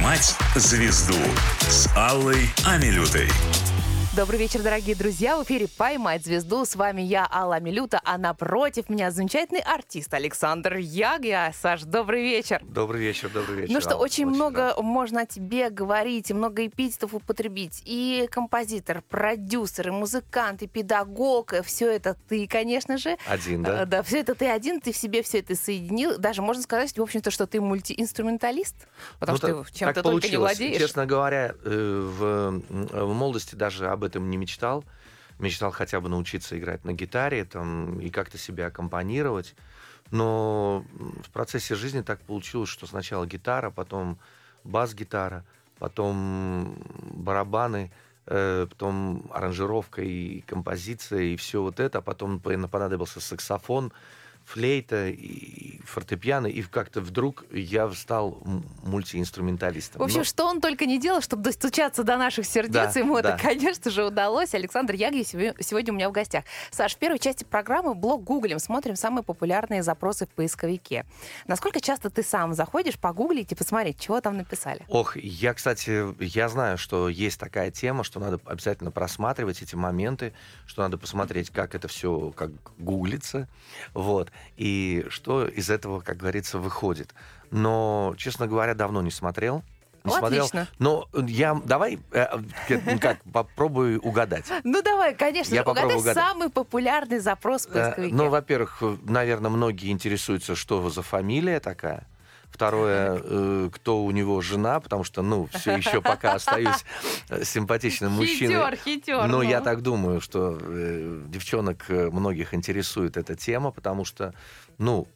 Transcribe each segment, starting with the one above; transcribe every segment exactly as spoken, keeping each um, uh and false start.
«Поймать звезду» с Аллой Амилютой. Добрый вечер, дорогие друзья. В эфире «Поймать звезду». С вами я, Алла Амилюта, а напротив меня замечательный артист Александр Ягья. Саш, добрый вечер. Добрый вечер, добрый вечер. Ну что, Алла, очень, очень много рад. можно о тебе говорить, и много эпитетов употребить. И композитор, продюсер, и музыкант, и педагог. Все это ты, конечно же. Один, да? Да, все это ты один, ты в себе все это соединил. Даже можно сказать, в общем-то, что ты мультиинструменталист, потому Ну, что так- ты чем-то так только не получилось. владеешь. Честно говоря, э, в, в молодости даже об этом не мечтал. Мечтал хотя бы научиться играть на гитаре там, и как-то себя аккомпанировать. Но в процессе жизни так получилось, что сначала гитара, потом бас-гитара, потом барабаны, э, потом аранжировка и композиция, и все вот это. А потом понадобился саксофон, флейта и фортепиано, и как-то вдруг я стал м- мультиинструменталистом. В общем, Но- что он только не делал, чтобы достучаться до наших сердец, Да, ему да. это, конечно же, удалось. Александр Ягья сегодня сегодня у меня в гостях. Саш, в первой части программы блог гуглим, смотрим самые популярные запросы в поисковике. Насколько часто ты сам заходишь погуглить и посмотреть, чего там написали? Ох, я, кстати, я знаю, что есть такая тема, что надо обязательно просматривать эти моменты, что надо посмотреть, как это все как гуглится, вот, и что из этого, как говорится, выходит. Но, честно говоря, давно не смотрел. Не Ну, смотрел. отлично. Но я давай э, э, как попробую угадать. Ну давай, конечно Я же, попробую угадай угадать. самый популярный запрос в Э, поисковике. Ну, во-первых, наверное, многие интересуются, что за фамилия такая. Второе, э, кто у него жена, потому что, ну, все еще пока остаюсь э, симпатичным мужчиной. Хитер, хитер. Но ну. я так думаю, что э, девчонок э, многих интересует эта тема, потому что, ну...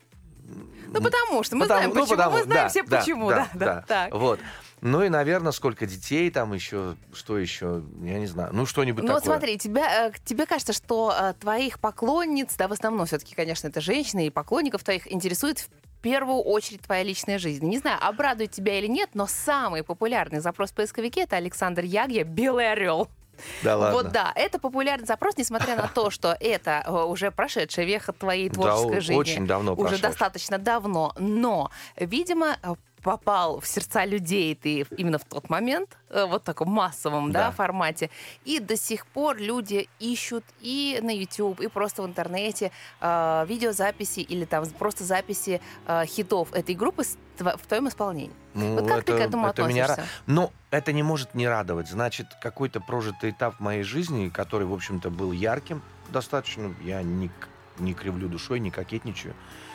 Ну потому что мы потому- знаем ну, почему, потому- мы знаем да, все да, почему. да, Да, да, да. так. Вот. Ну и, наверное, сколько детей там еще, что еще, я не знаю. Ну, что-нибудь Ну вот такое. смотри, тебя, э, тебе кажется, что э, твоих поклонниц, да, в основном все-таки, конечно, это женщины, и поклонников твоих интересует в первую очередь твоя личная жизнь. Не знаю, обрадует тебя или нет, но самый популярный запрос в поисковике — это Александр Ягья «Белый орел». Да ладно. Вот да, это популярный запрос, несмотря на то, что это э, уже прошедшая веха твоей творческой Да, жизни. очень давно Уже прошедшая. достаточно давно. Но, видимо, э, попал в сердца людей ты именно в тот момент, э, вот в таком массовом да, Да. формате. И до сих пор люди ищут и на YouTube, и просто в интернете э, видеозаписи или там просто записи э, хитов этой группы с тво- в твоем исполнении. Ну, Вот как ты к этому это меня относишься? ра- Но это не может не радовать. Значит, какой-то прожитый этап в моей жизни, который, в общем-то, был ярким достаточно, я не, к- не кривлю душой, не кокетничаю,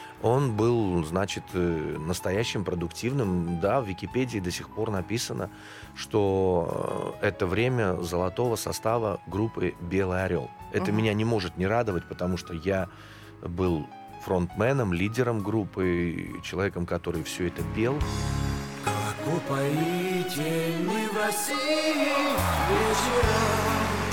он был, значит, э, настоящим, продуктивным. Да, в Википедии до сих пор написано, что э, это время золотого состава группы «Белый орел». Это Мгм. меня не может не радовать, потому что я был фронтменом, лидером группы, человеком, который все это пел. Как упоительны в России вечера.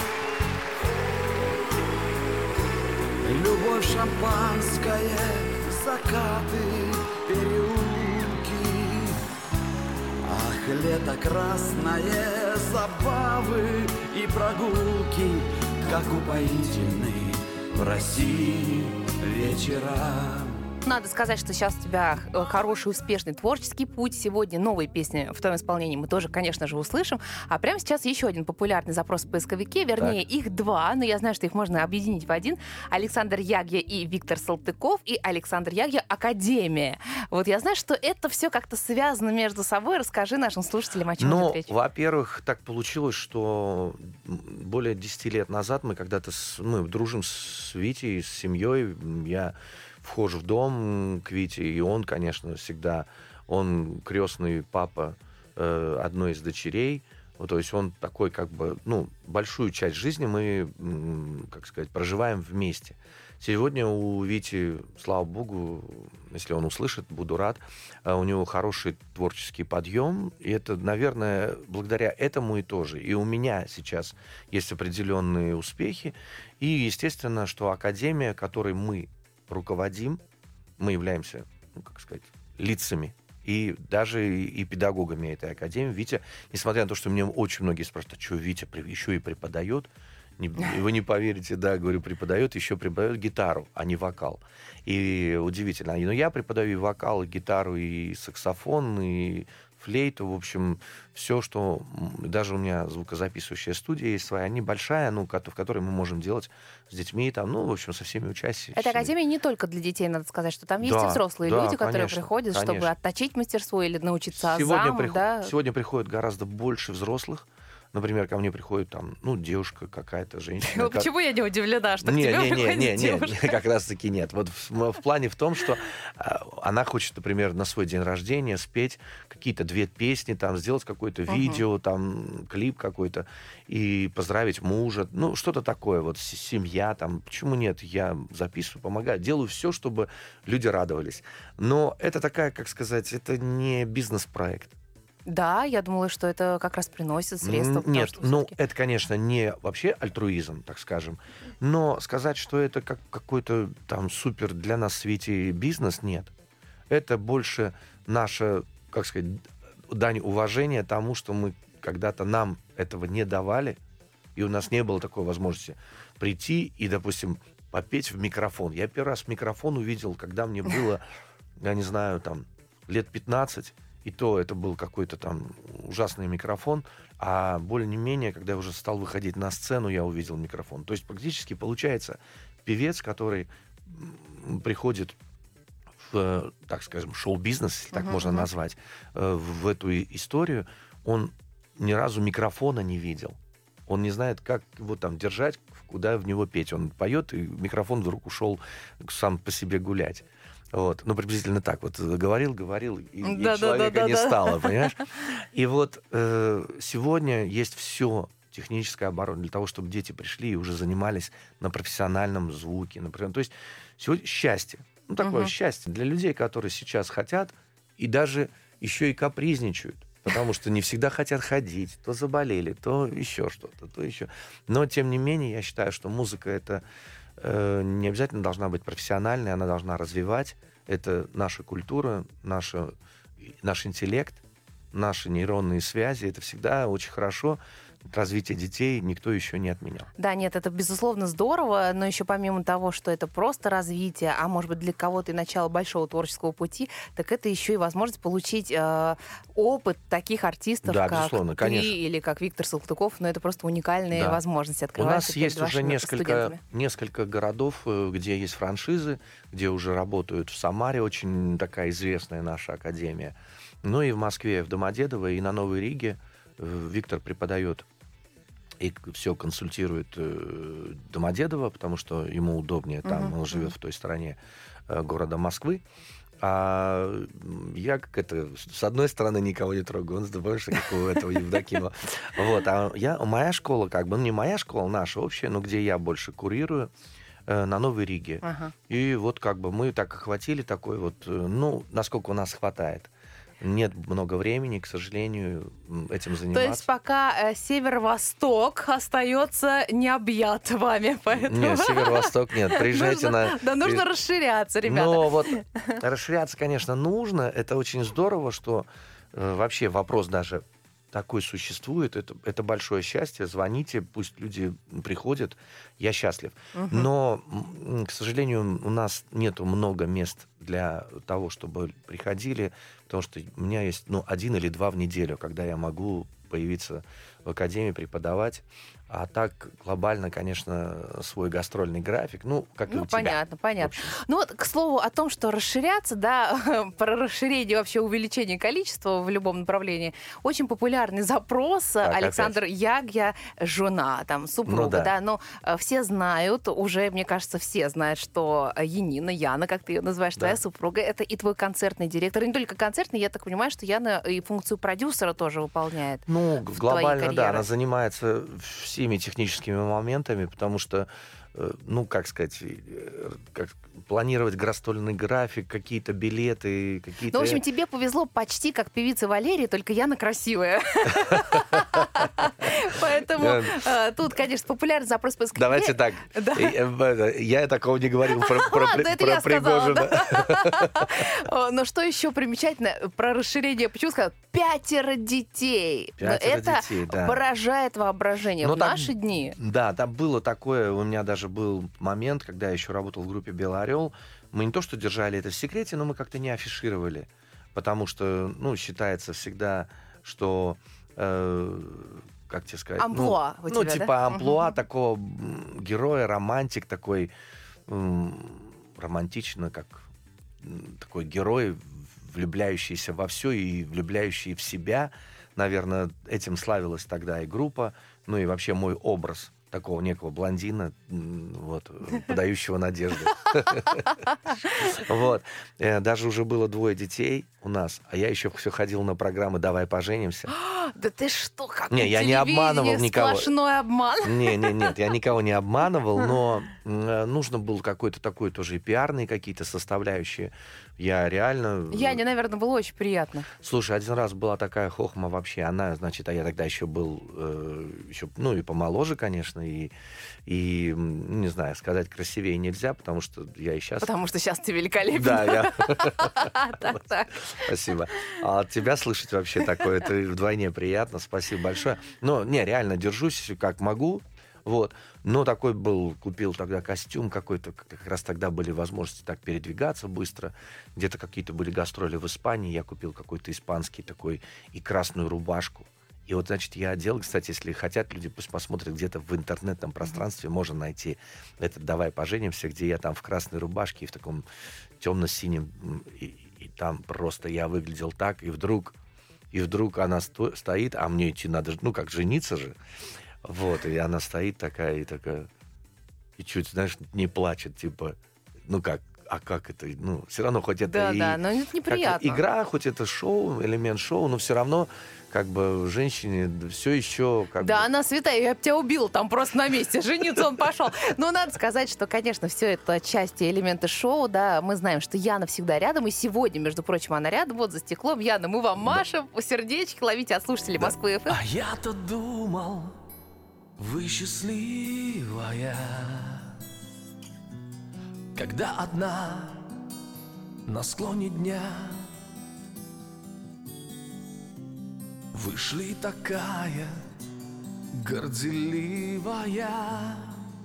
Любовь, шампанское, закаты, переулки. Ах, лето красное, забавы и прогулки. Как упоительны в России вечера. Надо сказать, что сейчас у тебя э, хороший, успешный творческий путь. Сегодня новые песни в твоем исполнении мы тоже, конечно же, услышим. А прямо сейчас еще один популярный запрос в поисковике. Вернее, их два, но я знаю, что их можно объединить в один. Александр Ягья и Виктор Салтыков, и Александр Ягья «Академия». Вот я знаю, что это все как-то связано между собой. Расскажи нашим слушателям, о чем Ну, идет речь. во-первых, так получилось, что более десяти лет назад мы когда-то с- мы дружим с Витей, с семьей. Я вхожу в дом к Вите, и он, конечно, всегда, он крестный папа э, одной из дочерей. Вот, то есть он такой, как бы, ну, большую часть жизни мы, м, как сказать, проживаем вместе. Сегодня у Вити, слава богу, если он услышит, буду рад, а у него хороший творческий подъем, и это, наверное, благодаря этому и тоже. И у меня сейчас есть определенные успехи, и, естественно, что Академия, которой мы руководим, мы являемся, ну, как сказать, лицами, и даже и, и педагогами этой Академии. Витя, несмотря на то, что мне очень многие спрашивают, а что Витя еще и преподает, не, вы не поверите, да, говорю, преподает, еще преподает гитару, а не вокал. И удивительно. Но я преподаю и вокал, и гитару, и саксофон, и флейту, в общем, все, что... Даже у меня звукозаписывающая студия есть своя, небольшая, ну, в которой мы можем делать с детьми, там, ну, в общем, со всеми участниками. Эта академия не только для детей, надо сказать, что там есть да, и взрослые да, люди, которые конечно, приходят, конечно. чтобы отточить мастерство или научиться сегодня азам, приход... да? Сегодня приходит гораздо больше взрослых. Например, ко мне приходит там, ну, девушка какая-то, женщина. Почему я не удивлена, что к не, тебе не, приходит не, не, девушка? не, как раз-таки нет. Вот в, в плане в том, что а, она хочет, например, на свой день рождения спеть какие-то две песни, там, сделать какое-то uh-huh. видео, там, клип какой-то, и поздравить мужа. Ну, что-то такое, вот, семья, там. Почему нет? Я записываю, помогаю, делаю все, чтобы люди радовались. Но это такая, как сказать, это не бизнес-проект. Да, я думала, что это как раз приносит средства. Нет, что ну, это, конечно, не вообще альтруизм, так скажем. Но сказать, что это как какой-то там супер для нас в свете бизнес, нет. Это больше наша, как сказать, дань уважения тому, что мы когда-то нам этого не давали, и у нас не было такой возможности прийти и, допустим, попеть в микрофон. Я первый раз микрофон увидел, когда мне было, я не знаю, там, лет пятнадцать. И то это был какой-то там ужасный микрофон, а более-менее, когда я уже стал выходить на сцену, я увидел микрофон. То есть практически получается певец, который приходит в, так скажем, шоу-бизнес, если так uh-huh, можно uh-huh. назвать, в эту историю, он ни разу микрофона не видел. Он не знает, как его там держать, куда в него петь. Он поет, и микрофон вдруг ушел сам по себе гулять. Вот. Ну, приблизительно так. Вот говорил, говорил, и, да, и человека да, да, не да, стало, да. понимаешь? И вот э, сегодня есть все техническое оборудование для того, чтобы дети пришли и уже занимались на профессиональном звуке. Например. То есть сегодня счастье. Ну, такое uh-huh. счастье для людей, которые сейчас хотят и даже еще и капризничают. Потому что не всегда хотят ходить. То заболели, то еще что-то, то еще. Но, тем не менее, я считаю, что музыка — это не обязательно должна быть профессиональной, она должна развивать. Это наша культура, наша, наш интеллект, наши нейронные связи. Это всегда очень хорошо. Развитие детей никто еще не отменял. Да, нет, это, безусловно, здорово, но еще помимо того, что это просто развитие, а может быть для кого-то и начало большого творческого пути, так это еще и возможность получить э, опыт таких артистов, да, как ты конечно. или как Виктор Салтыков, но это просто уникальные да. возможности открываются. У нас есть уже несколько, несколько городов, где есть франшизы, где уже работают. В Самаре очень такая известная наша академия. Ну и в Москве, в Домодедово, и на Новой Риге Виктор преподает и все консультирует э, Домодедово, потому что ему удобнее там, uh-huh. он живет uh-huh. в той стороне э, города Москвы. А я как это, с одной стороны никого не трогаю, он с другой, что как у этого Евдокимова. Вот, а я, моя школа, как бы, ну не моя школа, наша общая, но где я больше курирую, э, на Новой Риге. Uh-huh. И вот как бы мы так охватили такой вот, э, ну, насколько у нас хватает. Нет много времени, к сожалению, этим заниматься. То есть пока э, северо-восток остается не объят вами, поэтому... Нет, северо-восток нет. Приезжайте на... Да нужно расширяться, ребята. Ну вот, расширяться, конечно, нужно. Это очень здорово, что э, вообще вопрос даже такой существует. Это, это большое счастье. Звоните, пусть люди приходят. Я счастлив. Угу. Но, к сожалению, у нас нету много мест для того, чтобы приходили, потому что у меня есть ну, один или два в неделю, когда я могу появиться в академии, преподавать. А так глобально, конечно, свой гастрольный график, ну, как ну, и у тебя. Понятно, понятно. Ну вот, к слову, о том, что расширяться, да, про расширение, вообще увеличение количества в любом направлении, очень популярный запрос. Так, Александр опять. Ягья, жена, там, супруга, ну, да. да, но все знают, уже, мне кажется, все знают, что Янина, Яна, как ты ее называешь, да. твоя супруга, это и твой концертный директор, и не только концертный, я так понимаю, что Яна и функцию продюсера тоже выполняет. Ну, глобально, да, она занимается всеми техническими моментами, потому что, ну, как сказать, как планировать гастрольный график, какие-то билеты, какие-то... Ну, в общем, тебе повезло почти как певице Валерии, только Яна красивая. Поэтому тут, конечно, популярный запрос по скрипке. Давайте так. Я такого не говорил про Пригожина. Но что еще примечательно про расширение? Почему сказал? Пятеро детей. Это поражает воображение в наши дни. Да, там было такое, у меня даже был момент, когда я еще работал в группе «Белый орел». Мы не то что держали это в секрете, но мы как-то не афишировали. потому что, ну, считается всегда, что, э, как тебе сказать... Амплуа ну, у ну, тебя, типа да? амплуа Мгм. такого героя, романтик такой, м, романтично, как м, такой герой, влюбляющийся во все и влюбляющий в себя. Наверное, этим славилась тогда и группа, ну и вообще мой образ такого некого блондина, м, вот, э, подающего надежды. Вот. Э, Даже уже было двое детей у нас, а я еще все ходил на программы «Давай поженимся». Да ты что, как Не, я не обманывал никого. Сплошной обман. Не, не, нет, я никого не обманывал, но м, э, нужно был какой-то такой тоже и пиарные какие-то составляющие. Я реально... э, Яне, наверное, было очень приятно. Слушай, один раз была такая хохма вообще, она, значит, а я тогда еще был, э, еще, ну, и помоложе, конечно, и, и, м, не знаю, сказать красивее нельзя, потому что я и сейчас... Потому что сейчас ты великолепен. Да, я... Так, так. Спасибо. А от тебя слышать вообще такое, это вдвойне приятно, спасибо большое. Но, не, реально, держусь как могу, вот. Но такой был, купил тогда костюм какой-то, как раз тогда были возможности так передвигаться быстро. Где-то какие-то были гастроли в Испании, я купил какой-то испанский такой и красную рубашку. И вот, значит, я одел, кстати, если хотят, люди пусть посмотрят где-то в интернетном пространстве, можно найти этот «Давай поженимся», где я там в красной рубашке и в таком темно-синем, м, и, и там просто я выглядел так, и вдруг, и вдруг она сто- стоит, а мне идти надо, ну, как жениться же, вот, и она стоит такая, и такая, и чуть, знаешь, не плачет, типа, ну, как, а как это, ну, все равно, хоть это Да, и... да, но это как неприятно. игра, хоть это шоу, элемент шоу, но все равно, как бы, женщине все еще, как Да, бы... она святая, я бы тебя убила там просто на месте. Жениться он пошел. Но надо сказать, что, конечно, все это части элементы шоу, да. Мы знаем, что Яна всегда рядом, и сегодня, между прочим, она рядом, вот за стеклом. Яна, мы вам машем, сердечки ловите от слушателей Москвы ФМ. А я-то думал, вы счастливая, когда одна на склоне дня вышли такая горделивая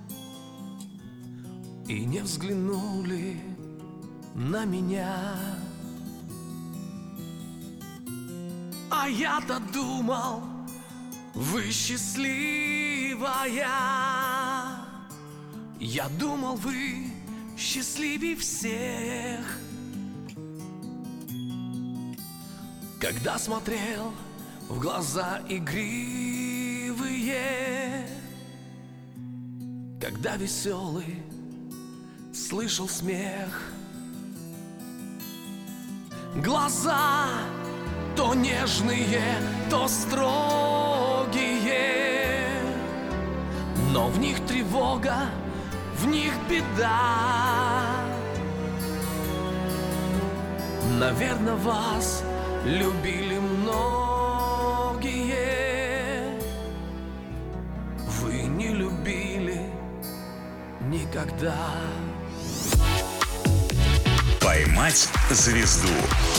и не взглянули на меня. А я-то думал, вы счастливая. Я думал, вы счастливее всех. Когда смотрел в глаза игривые, когда веселый слышал смех. Глаза то нежные, то строгие, но в них тревога, в них беда. Наверно, вас любили многие, вы не любили никогда. «Поймать звезду».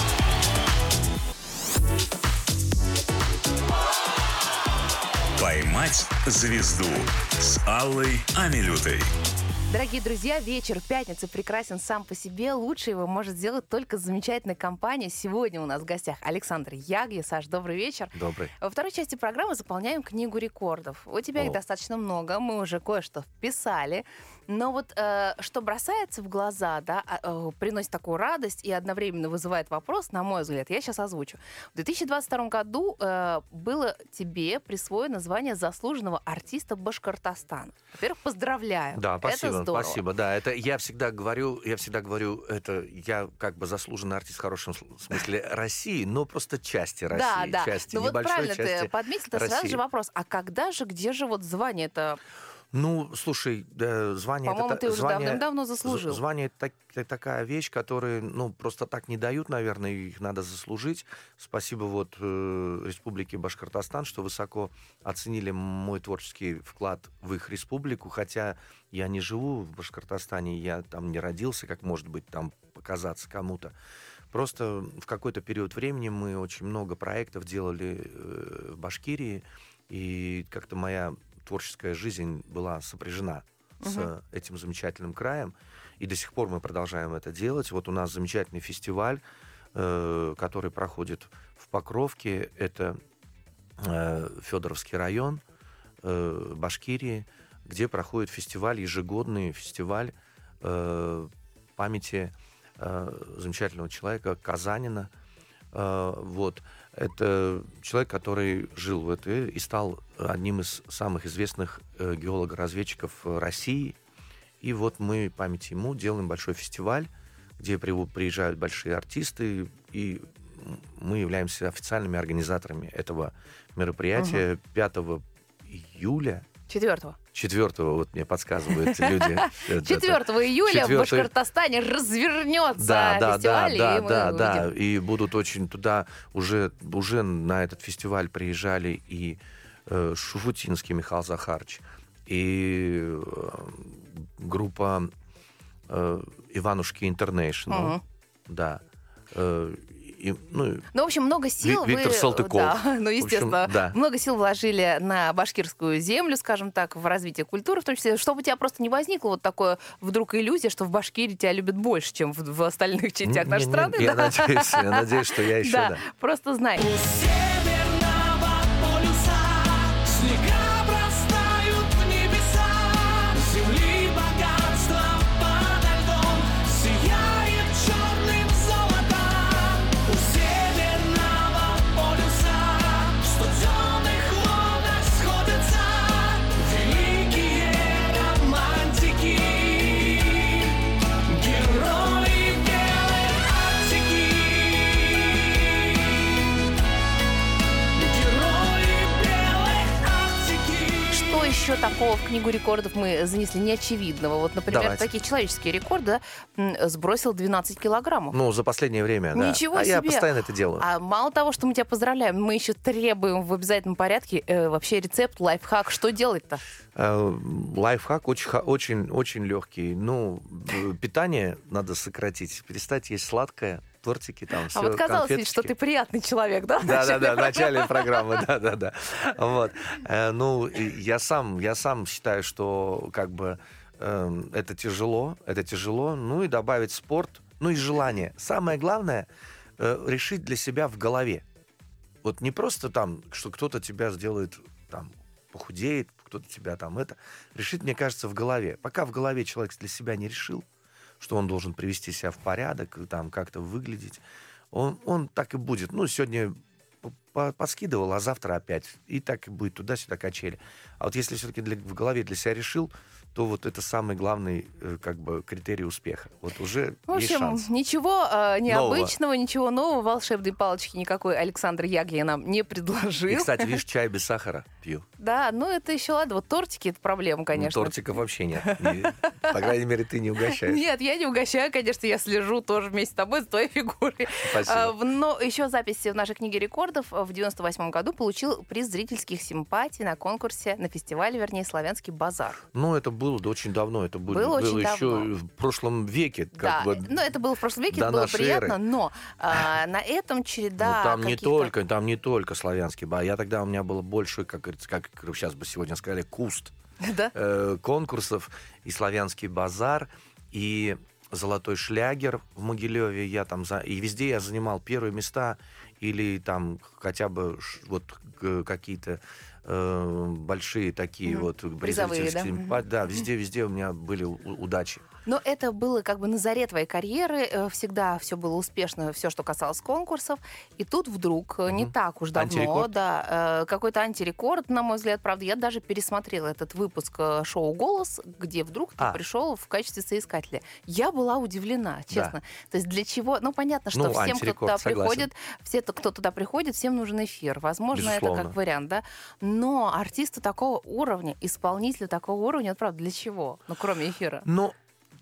«Поймать звезду» с Аллой Амилютой. Дорогие друзья, вечер пятницы прекрасен сам по себе. Лучше его может сделать только замечательная компания. Сегодня у нас в гостях Александр Ягья. Саш, добрый вечер. Добрый. Во второй части программы заполняем книгу рекордов. У тебя их О. достаточно много, мы уже кое-что вписали. Но вот э, что бросается в глаза, да, э, приносит такую радость и одновременно вызывает вопрос, на мой взгляд, я сейчас озвучу. В две тысячи двадцать втором году э, было тебе присвоено звание заслуженного артиста Башкортостана. Во-первых, поздравляю. Да, спасибо, Это здорово. спасибо. Да, это я всегда говорю, я всегда говорю, это я как бы заслуженный артист в хорошем сл- смысле России, но просто части России, Да, да. части Ну вот небольшой правильно части ты подметил, это сразу России. же вопрос, а когда же, где же вот звание это? Ну, слушай, да, звание... По-моему, это, ты уже звание, давным-давно заслужил. з- Звание это так- это такая вещь, которую, ну, просто так не дают, наверное, их надо заслужить. Спасибо вот э, Республике Башкортостан, что высоко оценили мой творческий вклад в их республику, хотя я не живу в Башкортостане, я там не родился, как может быть там показаться кому-то. Просто в какой-то период времени мы очень много проектов делали э, в Башкирии, и как-то моя творческая жизнь была сопряжена с Мгм. этим замечательным краем, и до сих пор мы продолжаем это делать. Вот у нас замечательный фестиваль э, который проходит в Покровке. Это э, Федоровский район э, Башкирии, где проходит фестиваль, ежегодный фестиваль э, памяти э, замечательного человека Казанина. Э, вот. Это человек, который жил в этой и стал одним из самых известных э, геолого-разведчиков России. И вот мы память ему делаем большой фестиваль, где приезжают большие артисты, и мы являемся официальными организаторами этого мероприятия. Угу. пятого июля. Четвертого. Четвертого, вот мне подсказывают люди. Четвертого июля в Башкортостане развернется фестиваль. Да, да, да, да. И будут очень туда уже уже на этот фестиваль приезжали и Шуфутинский Михаил Захарович, и группа Иванушки Интернешнл, да. И, ну, ну, в общем, много сил Виктор вы, Салтыков. Да, ну, естественно, общем, да. много сил вложили на башкирскую землю, скажем так, в развитие культуры, в том числе, чтобы у тебя просто не возникло вот такое вдруг иллюзия, что в Башкирии тебя любят больше, чем в, в остальных частях нашей не, страны. Не, да? я, надеюсь, я надеюсь, что я еще, да. Да, просто знай. Еще такого в книгу рекордов мы занесли неочевидного. Вот, например, Давайте. такие человеческие рекорды, да, сбросил двенадцать килограммов. Ну, за последнее время, да. Ничего а себе. я постоянно это делаю. А мало того, что мы тебя поздравляем, мы еще требуем в обязательном порядке э, вообще рецепт, лайфхак. Что делать-то? Э, лайфхак очень, очень, очень легкий. Ну, питание надо сократить, перестать есть сладкое. Тортики там, все, а вот казалось конфеточки. ведь, что ты приятный человек, да? Да-да-да, в начале программы, да-да-да. Вот. Э, ну, я сам, я сам считаю, что как бы э, это тяжело, это тяжело. Ну и добавить спорт, ну и желание. Самое главное э, решить для себя в голове. Вот не просто там, что кто-то тебя сделает, там, похудеет, кто-то тебя там это. Решить, мне кажется, в голове. Пока в голове человек для себя не решил, что он должен привести себя в порядок, там как-то выглядеть, он, он так и будет. Ну, сегодня подскидывал, а завтра опять. И так и будет туда-сюда качели. А вот если все-таки для, в голове для себя решил, то вот это самый главный как бы критерий успеха. Вот уже в общем, есть шанс. Ничего э, необычного, нового. Ничего нового, волшебной палочки никакой Александр Ягья нам не предложил. И, кстати, видишь, чай без сахара пью. Да, ну это еще ладно. Вот тортики — это проблема, конечно. Ну, тортиков вообще нет. По крайней мере, ты не угощаешь. Нет, я не угощаю, конечно, я слежу тоже вместе с тобой, за твоей фигурой. Спасибо. Но еще запись в нашей книге рекордов. В девяносто восьмом году получил приз зрительских симпатий на конкурсе, на фестивале, вернее, «Славянский базар». Ну, это было очень давно. Это было, было, было очень еще давно. в прошлом веке. Да, Как бы, ну это было в прошлом веке, до это было нашей приятно, эры. но а, на этом череда Ну, там не каких-то... только, там не только славянский базар. Я тогда, у меня было больше, как говорится, как сейчас бы сегодня сказали, куст Да? э, конкурсов. И славянский базар, и золотой шлягер в Могилеве. Я там за... И везде я занимал первые места. Или там хотя бы ш- вот к- какие-то э, большие такие Мгм. вот Призовые, да? зрительские- Мгм. Да, везде-везде у меня были у- удачи. Но это было как бы на заре твоей карьеры, э, всегда все было успешно, все, что касалось конкурсов, и тут вдруг, э, не Мгм. так уж давно, Антирекорд? да, э, какой-то антирекорд, на мой взгляд, правда, я даже пересмотрела этот выпуск э, шоу «Голос», где вдруг ты А. пришел в качестве соискателя. Я была удивлена, честно. То есть для чего? Ну, понятно, что Ну, всем, кто антирекорд, туда согласен. приходит, все, кто туда приходит, всем нужен эфир. Возможно, это Безусловно. как вариант, да. Но артисты такого уровня, исполнители такого уровня, вот правда, для чего? Ну, кроме эфира. Но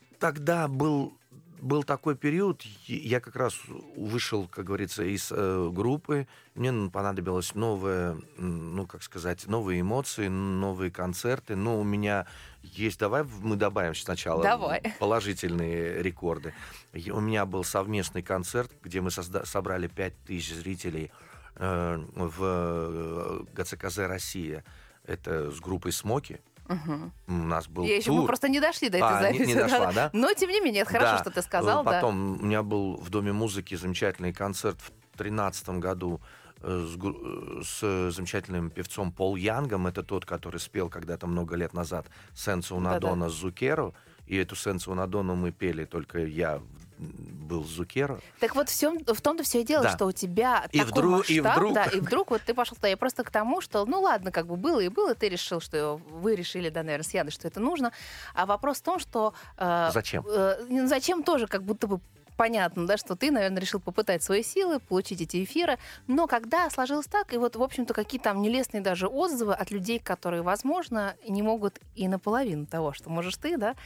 тогда был, был такой период, я как раз вышел, как говорится, из э, группы, мне понадобилось новое, ну, как сказать, новые эмоции, новые концерты, но у меня есть, давай мы добавим сначала Давай. положительные рекорды. И у меня был совместный концерт, где мы созда- собрали пять тысяч зрителей э, в ГЦКЗ «Россия». Это с группой «Смоки». Мгм. У нас был Я еще тур. мы просто не дошли до этой А, не- записи. не дошла, да? Но, тем не менее, это хорошо, Да. что ты сказал, да. Потом у меня был в Доме музыки замечательный концерт в тринадцатом году э, с, гру- э, с замечательным певцом Пол Янгом. Это тот, который спел когда-то много лет назад «Сенса una Да-да. donna с Зукеро». И эту «Сенса una donna» мы пели, только я был с Зукеро. Так вот, всем, в том-то все и дело, Да. что у тебя И такой вдруг- и масштаб, вдруг- да, и вдруг вот ты пошел туда. Я просто к тому, что, ну ладно, как бы было и было, ты решил, что вы решили, да, наверное, с Яной, что это нужно. А вопрос в том, что... э, Зачем? э, ну, зачем тоже как будто бы понятно, да, что ты, наверное, решил попытать свои силы, получить эти эфиры. Но когда сложилось так, и вот, в общем-то, какие там нелестные даже отзывы от людей, которые, возможно, не могут и наполовину того, что можешь ты, да,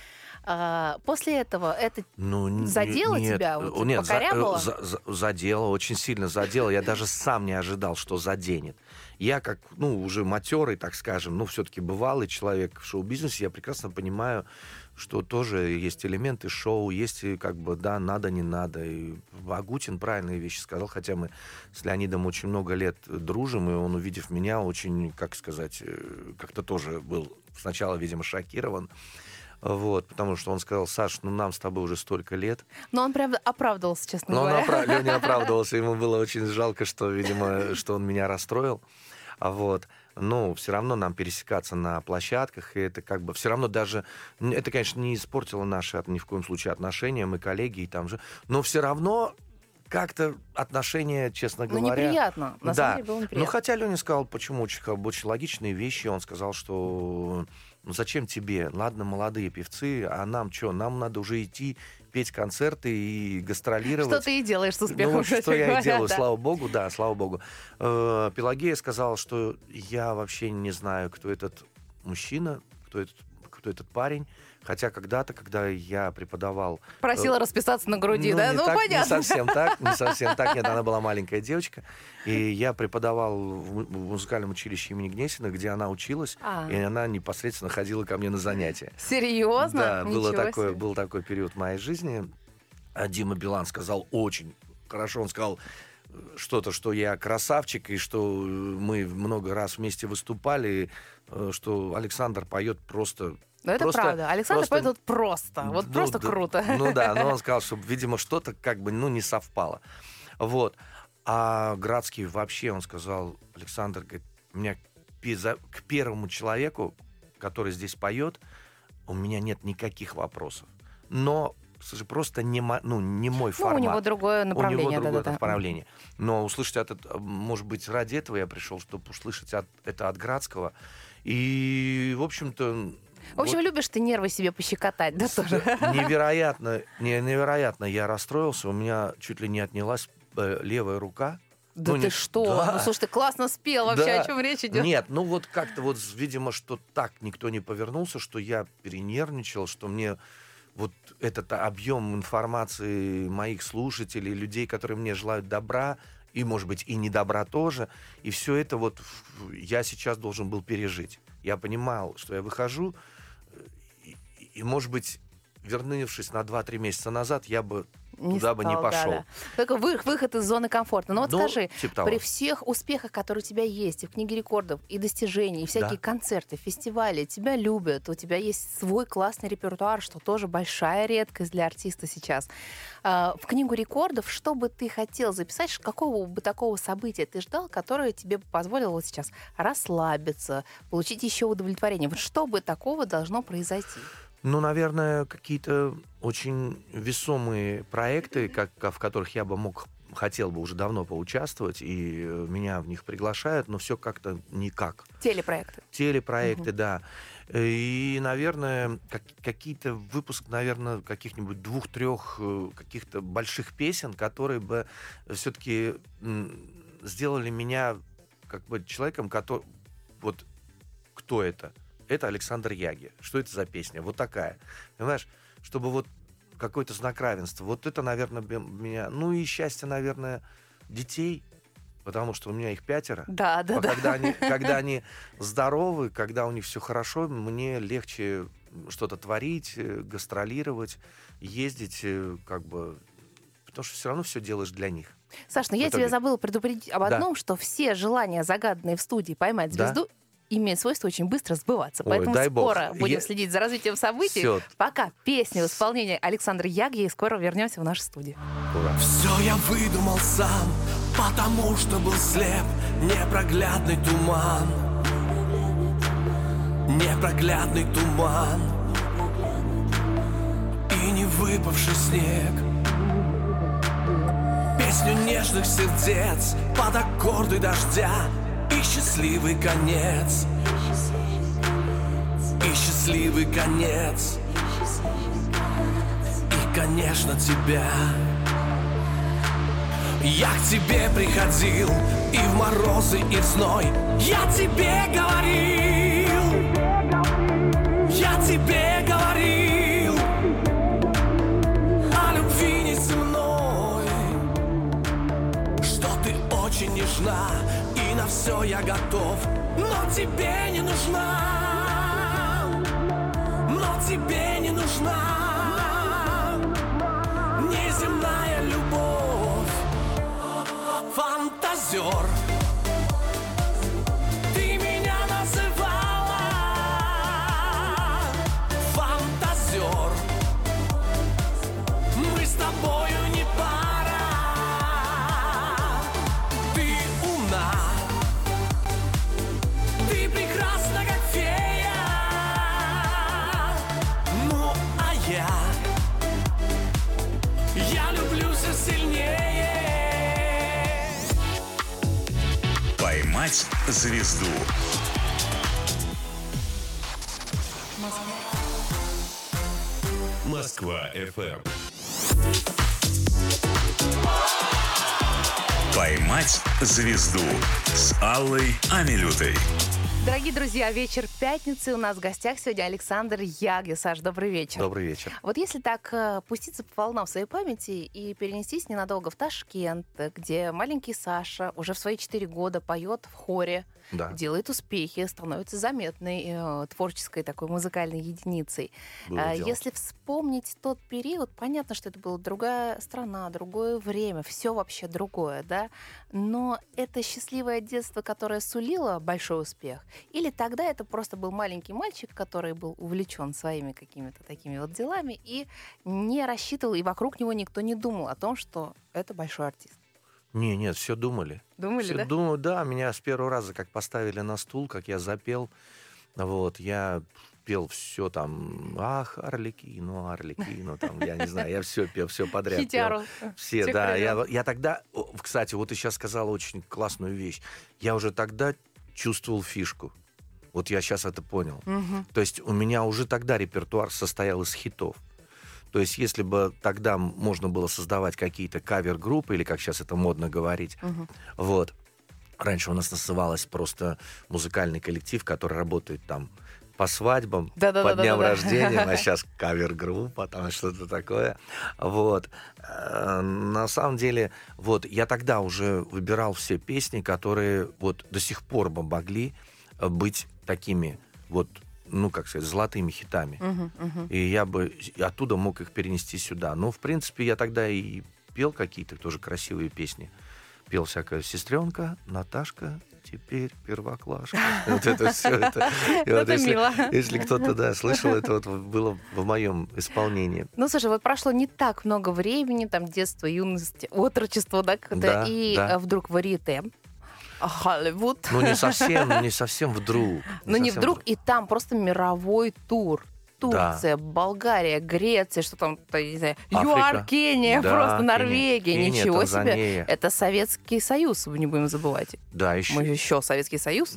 а, после этого это Ну, н- задело нет, тебя? Вот, э, нет, за- покорябало? э, за- за- задело, очень сильно задело. Я даже сам не ожидал, что заденет. Я как, ну, уже матерый, так скажем, ну, все-таки бывалый человек в шоу-бизнесе, я прекрасно понимаю, что тоже есть элементы шоу, есть и как бы, да, надо, не надо. И Агутин правильные вещи сказал, хотя мы с Леонидом очень много лет дружим, и он, увидев меня, очень, как сказать, э, как-то тоже был сначала, видимо, шокирован. Вот, потому что он сказал: Саш, ну нам с тобой уже столько лет. Но он прям оправдывался, честно Но он говоря. опра- Леня оправдывался, ему было очень жалко, что, видимо, что он меня расстроил. А вот, ну, все равно нам пересекаться на площадках, и это как бы все равно даже, н- это, конечно, не испортило наши от- ни в коем случае отношения, мы коллеги и там же, но все равно как-то отношения, честно Ну, говоря... неприятно. На Да. самом деле было Ну, неприятно. хотя Леня сказал, почему, очень, как бы, очень логичные вещи. Он сказал, что ну зачем тебе? Ладно, молодые певцы, а нам что? Нам надо уже идти петь концерты и гастролировать. Что ты и делаешь с успехом, Ну, вот кстати что я и говоря, делаю, да. слава богу, да, слава богу. Э, Пелагея сказала, что я вообще не знаю, кто этот мужчина, кто этот, кто этот парень. Хотя когда-то, когда я преподавал... Просила э, расписаться на груди, да? не Ну, так, понятно. Не совсем так, не совсем так. Нет, она была маленькая девочка. И я преподавал в му- в музыкальном училище имени Гнесина, где она училась. А. И она непосредственно ходила ко мне на занятия. Серьезно? Да, было Ничего такое, себе. был такой период в моей жизни. А Дима Билан сказал очень хорошо. Он сказал э, что-то, что я красавчик, и что э, мы много раз вместе выступали, э, что Александр поет просто... Но это просто- правда. Александр просто- поет вот просто. Вот ну, просто да, круто. Ну да, но он сказал, что, видимо, что-то как бы, ну, не совпало. Вот. А Градский вообще, он сказал, Александр, говорит, у меня пи- за- к первому человеку, который здесь поет, у меня нет никаких вопросов. Но, слушай, просто не, мо- ну, не мой Ну, формат. у него другое У направление. него другое да-да-да. направление. Но услышать от этого, может быть, ради этого я пришел, чтобы услышать от- это от Градского. И, в общем-то... В общем, вот- любишь ты нервы себе пощекотать, да, тоже? Невероятно, не- невероятно я расстроился. У меня чуть ли не отнялась э, левая рука. Да Ну, ты не- что? да. Ну, слушай, ты классно спел вообще, Да. о чем речь идет? Нет, ну вот как-то вот, видимо, что так никто не повернулся, что я перенервничал, что мне вот этот объем информации моих слушателей, людей, которые мне желают добра, и, может быть, и недобра тоже, и все это вот в- я сейчас должен был пережить. Я понимал, что я выхожу, и, и, и, может быть, вернувшись на два-три месяца назад, я бы туда бы не стал, да, пошел. да. Такой вы- выход из зоны комфорта. Ну вот Ну, скажи, типа того. при всех успехах, которые у тебя есть, и в книге рекордов, и достижений, и всякие Да. концерты, фестивали, тебя любят, у тебя есть свой классный репертуар, что тоже большая редкость для артиста сейчас. А, В книгу рекордов, что бы ты хотел записать, ш- какого бы такого события ты ждал, которое тебе бы позволило вот сейчас расслабиться, получить еще удовлетворение? Вот что бы такого должно произойти? Ну, наверное, какие-то очень весомые проекты, как, в которых я бы мог, хотел бы уже давно поучаствовать, и э, меня в них приглашают, но все как-то никак. Телепроекты. Телепроекты, да. И, наверное, как- какие-то выпуск, наверное, каких-нибудь двух-трех э, каких-то больших песен, которые бы все-таки сделали меня как бы человеком, который... Вот кто это? Это Александр Яги. Что это за песня? Вот такая. Понимаешь? Чтобы вот какой-то знак равенства. Вот это, наверное, бе- меня... Ну и счастье, наверное, детей, потому что у меня их пятеро. Да, да, А да. когда они, когда они здоровы, когда у них все хорошо, мне легче что-то творить, э, гастролировать, ездить, э, как бы... Потому что все равно все делаешь для них. Саш, ну я В итоге. тебя забыла предупредить об Да. одном, что все желания, загаданные в студии поймать Да. звезду, имеет свойство очень быстро сбываться. Ой, Поэтому дай бог. скоро будем Я- следить за развитием событий. Всё. Пока песня в исполнении Александра Яги, и скоро вернемся в нашу студию. Ура. Все я выдумал сам, потому что был слеп. Непроглядный туман, непроглядный туман и не выпавший снег. Песню нежных сердец под аккорды дождя и счастливый конец, и счастливый конец, и, конечно, тебя. Я к тебе приходил и в морозы, и в зной. Я тебе говорил, я тебе говорил о любви неземной, что ты очень нежна, и на все я готов. Но тебе не нужна, но тебе не нужна неземная любовь. Фантазер, ты меня называла. Фантазер, мы с тобою не пара. Ты умна, ты прекрасна, как фея. Ну, а я, я люблю все сильнее. Поймать звезду. Москва эф эм. Поймать звезду с Аллой Амилютой. Дорогие друзья, вечер пятницы. У нас в гостях сегодня Александр Яги. Саш, добрый вечер. Добрый вечер. Вот если так э, пуститься по волнам своей памяти и перенестись ненадолго в Ташкент, где маленький Саша уже в свои четыре года поет в хоре, Да. делает успехи, становится заметной э, творческой такой музыкальной единицей. Было Э, дело. Если вспомнить тот период, понятно, что это была другая страна, другое время, все вообще другое, да? Но это счастливое детство, которое сулило большой успех? Или тогда это просто был маленький мальчик, который был увлечен своими какими-то такими вот делами и не рассчитывал, и вокруг него никто не думал о том, что это большой артист? Не, нет, все думали. Думали, Все да? думаю, да, меня с первого раза как поставили на стул, как я запел, вот, я пел все там, ах, Арлекино, Арлекино, там, я не знаю, я все пел, все подряд пел. Хитяру. Все, Всех да, я, времен. я тогда, о, кстати, вот ты сейчас сказала очень классную вещь, я уже тогда чувствовал фишку, вот я сейчас это понял, Мгм. то есть у меня уже тогда репертуар состоял из хитов. То есть если бы тогда можно было создавать какие-то кавер-группы, или как сейчас это модно говорить, Мгм. вот. Раньше у нас называлось просто музыкальный коллектив, который работает там по свадьбам, по Да-да-да-да-да. дням рождения, а сейчас кавер-группа, там что-то такое. Вот. Э, На самом деле, вот, я тогда уже выбирал все песни, которые вот до сих пор бы могли э, быть такими вот, ну, как сказать, золотыми хитами. Мгм, мгм. И я бы оттуда мог их перенести сюда. Но, в принципе, я тогда и пел какие-то тоже красивые песни. Пел всякое «Сестренка, Наташка, теперь первоклашка». Вот это все. Это мило. Если кто-то, да, слышал, это вот было в моем исполнении. Ну, слушай, вот прошло не так много времени, там, детство, юность, отрочество, да, как-то, Да, и да. э, вдруг варьете, Холливуд. Ну, не совсем, не совсем вдруг. Но не совсем вдруг, и там просто мировой тур. Турция, Болгария, Греция, что там, то, не знаю, Африка. ЮАР, Кения, Да, просто Кения. Норвегия, Кения, ничего себе. Танзания. Это Советский Союз, мы не будем забывать. Да, еще. Мы еще Советский Союз.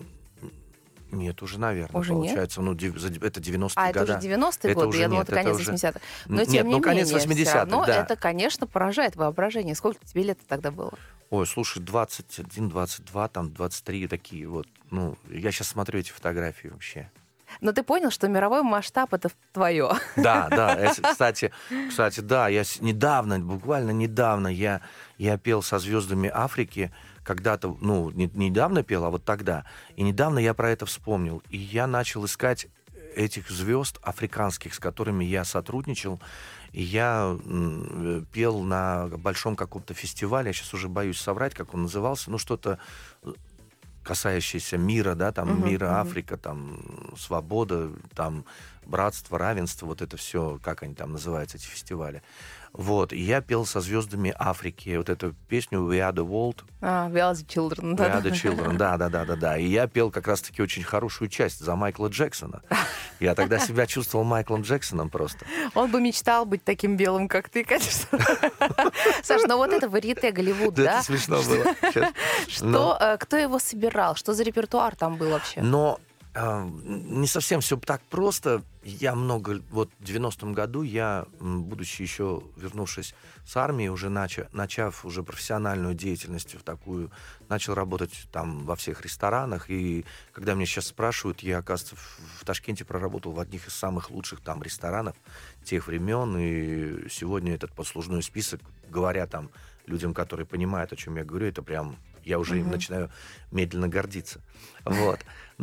Нет, уже, наверное, Уже нет? получается. Ну, дев- за- это девяностые А это годы. уже девяностые Это годы, уже я думала, нет, это это конец уже- восьмидесятых. Но Нет, тем не ну, конец менее, всё восьмидесятых, равно да. это, конечно, поражает воображение. Сколько тебе лет тогда было? Ой, слушай, двадцать один, двадцать два, там двадцать три такие вот. Ну, я сейчас смотрю эти фотографии вообще. Но ты понял, что мировой масштаб — это твое. Да, да, это, кстати, кстати, да, я с- недавно, буквально недавно я, я пел со звездами Африки, когда-то, ну, не, не недавно пел, а вот тогда. И недавно я про это вспомнил. И я начал искать этих звезд африканских, с которыми я сотрудничал. И я м, пел на большом каком-то фестивале, я сейчас уже боюсь соврать, как он назывался, ну, что-то касающиеся мира, да, там Мгм, мира, мгм. Африка, там свобода, там братство, равенство, вот это все, как они там называются, эти фестивали. Вот, и я пел со звездами Африки вот эту песню We Are the World, А, We Are the Children. We Are the Children, да, да, да, да, да. И я пел как раз-таки очень хорошую часть за Майкла Джексона. Я тогда себя чувствовал Майклом Джексоном просто. Он бы мечтал быть таким белым, как ты, конечно. Саш, ну вот это варьете Голливуд, Да, да? это смешно было. Сейчас. Что, Но- э, кто его собирал? Что за репертуар там был вообще? Но э, не совсем все так просто. Я много... Вот в девяностом году я, м, будучи еще вернувшись с армии, уже нача, начав уже профессиональную деятельность в такую, начал работать там во всех ресторанах. И когда меня сейчас спрашивают, я, оказывается, в, в Ташкенте проработал в одних из самых лучших там ресторанов тех времен. И сегодня этот послужной список, говоря там людям, которые понимают, о чем я говорю, это прям... Я уже им Мгм. начинаю медленно гордиться. Вот.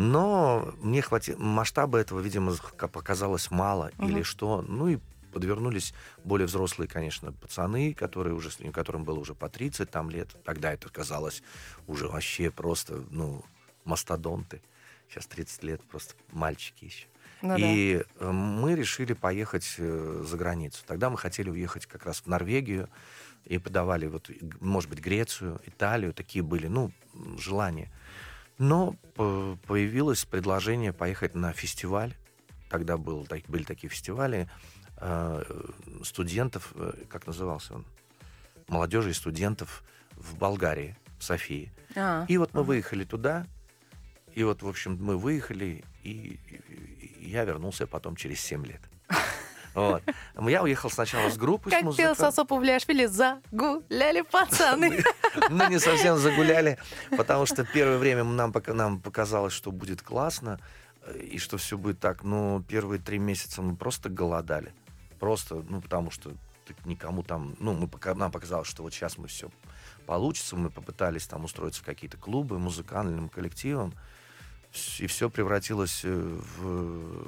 Но мне хватило... Масштаба этого, видимо, ка- показалось мало. Мгм. Или что. Ну и подвернулись более взрослые, конечно, пацаны, которые уже, которым было уже по тридцать там, лет. Тогда это казалось уже вообще просто, ну, мастодонты. Сейчас тридцать лет, просто мальчики еще. Ну да. И э, мы решили поехать э, за границу. Тогда мы хотели уехать как раз в Норвегию и подавали, вот, г- может быть, Грецию, Италию. Такие были, ну, м, желания. Но по- появилось предложение поехать на фестиваль. Тогда был, так- были такие фестивали э, студентов, э, как назывался он? Молодежи и студентов в Болгарии, в Софии. А, И вот мы ага. выехали туда, и вот, в общем, мы выехали, и, и- и я вернулся потом через семь лет. Вот. Я уехал сначала с группой, с Как пел музыкантом. Сосо Павлиашвили, загуляли пацаны. Мы не совсем загуляли, потому что первое время нам, пока- нам показалось, что будет классно, э, и что все будет так. Но первые три месяца мы просто голодали. Просто, ну, потому что ты никому там... Ну, мы, пока- нам показалось, что вот сейчас мы все получится. Мы попытались там устроиться в какие-то клубы, музыкальным коллективом. Вс- И все превратилось э, в,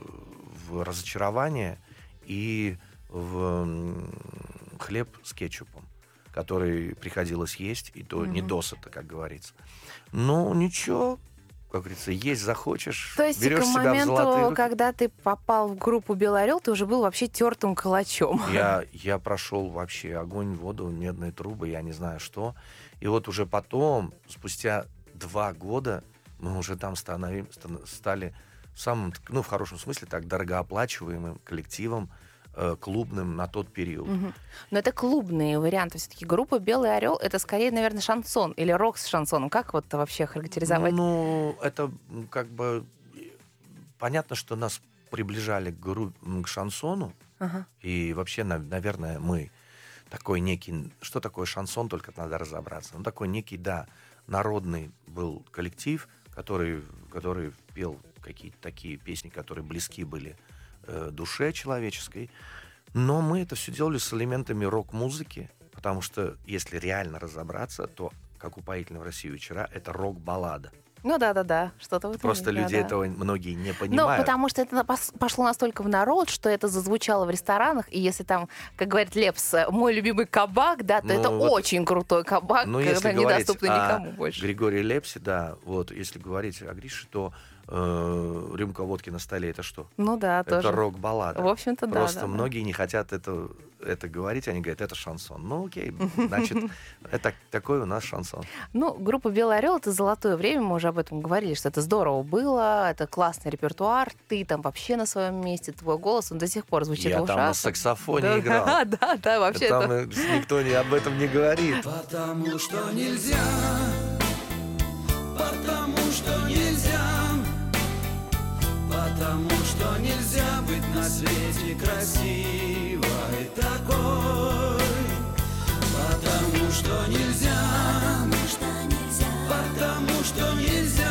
в разочарование и в м, хлеб с кетчупом, который приходилось есть, и то не Мгм. досыта, как говорится. Ну, ничего, как говорится, есть захочешь, То есть берешь к себя в золотые моменту, руки. когда ты попал в группу «Белый орел», ты уже был вообще тертым калачом. Я, я прошел вообще огонь, воду, медные трубы, я не знаю что. И вот уже потом, спустя два года, мы уже там становим, стан- стали самым, ну, в хорошем смысле, так, дорогооплачиваемым коллективом э, клубным на тот период. Мгм. Но это клубные варианты. Все-таки группа «Белый орел» — это скорее, наверное, шансон или рок с шансоном. Как вот вообще характеризовать? Ну, это м, как бы... э, Понятно, что нас приближали к, гру- м, к шансону. Ага. И вообще, на- наверное, мы такой некий... Что такое шансон, только надо разобраться. Ну, такой некий, да, народный был коллектив, который, который пел какие-то такие песни, которые близки были э, душе человеческой. Но мы это все делали с элементами рок-музыки, потому что, если реально разобраться, то, как упоительно в России вечера, это рок-баллада. Ну да-да-да, что-то в этом Просто есть, люди да-да. этого многие не Ну, понимают. потому что это пос- пошло настолько в народ, что это зазвучало в ресторанах, и если там, как говорит Лепс, мой любимый кабак, да, то Ну, это вот- очень крутой кабак, Ну, если когда говорить недоступный о никому больше. Григории Лепсе, да, вот, если говорить о Грише, то э, рюмка водки на столе — это что? Ну да, Это тоже. рок-баллада. В общем-то, да. Просто да, да. многие не хотят это, это говорить, они говорят, это шансон. Ну, окей, значит, это такой у нас шансон. Ну, группа «Белый орел» — это золотое время, мы уже об этом говорили, что это здорово было, это классный репертуар, ты там вообще на своем месте, твой голос, он до сих пор звучит Я в там на ушах. саксофоне Да, играл. Да, да, да, вообще Там это... э, никто не, об этом не говорит. Потому что нельзя, потому что нельзя, потому что нельзя быть на свете красивой такой, потому что нельзя, потому что нельзя,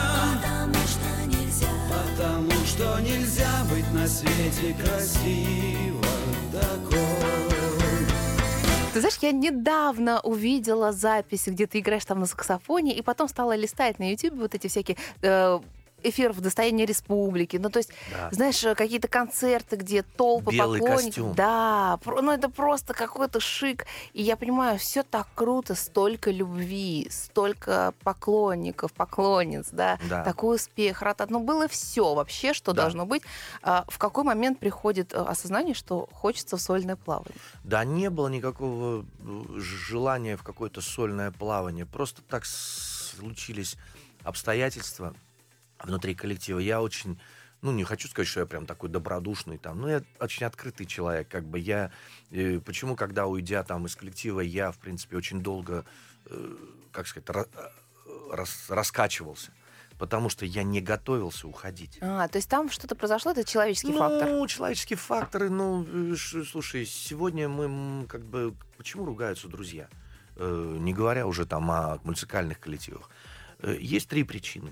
потому что нельзя быть на свете красивой такой. Ты знаешь, я недавно увидела записи, где ты играешь там на саксофоне, и потом стала листать на YouTube вот эти всякие... э, эфиров «Достояние республики». Ну, то есть, Да. знаешь, какие-то концерты, где толпы Белый поклонников. костюм. Да, про- ну это просто какой-то шик. И я понимаю, все так круто, столько любви, столько поклонников, поклонниц, да, Да. такой успех, ратат. Ну, было все вообще, что Да. должно быть. А в какой момент приходит э, осознание, что хочется в сольное плавание? Да, не было никакого э, желания в какое-то сольное плавание. Просто так случились обстоятельства внутри коллектива. Я очень, ну, не хочу сказать, что я прям такой добродушный там, но я очень открытый человек. Как бы я, э, почему, когда уйдя там из коллектива, я, в принципе, очень долго, э, как сказать, ра- рас- раскачивался. Потому что я не готовился уходить. А, то есть там что-то произошло, это человеческий ну, фактор. человеческие факторы, ну, э, ш- слушай, сегодня мы м, как бы, почему ругаются друзья? Э, не говоря уже там о музыкальных коллективах. Э, есть три причины.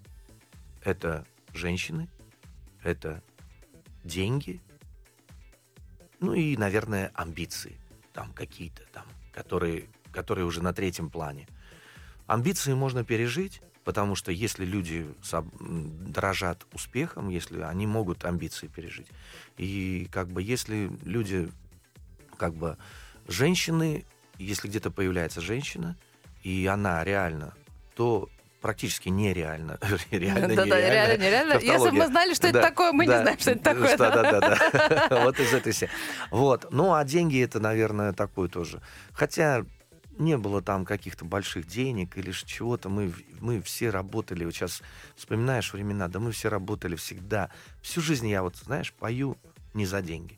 Это женщины, это деньги, ну и, наверное, амбиции там какие-то там, которые, которые уже на третьем плане. Амбиции можно пережить, потому что если люди соб- м, дорожат успехом, если они могут амбиции пережить. И как бы если люди, как бы женщины, если где-то появляется женщина, и она реально, то практически нереально. Реально, Да-да, нереально. реально, нереально. Если бы мы Тавтология. знали, что это Да, такое, мы не да, знаем, что это такое. что- Да-да-да. Вот из этой серии. Вот. Ну, а деньги это, наверное, такое тоже. Хотя не было там каких-то больших денег или ж чего-то. Мы, мы все работали. Вот сейчас вспоминаешь времена, да мы все работали всегда. Всю жизнь я вот, знаешь, пою не за деньги.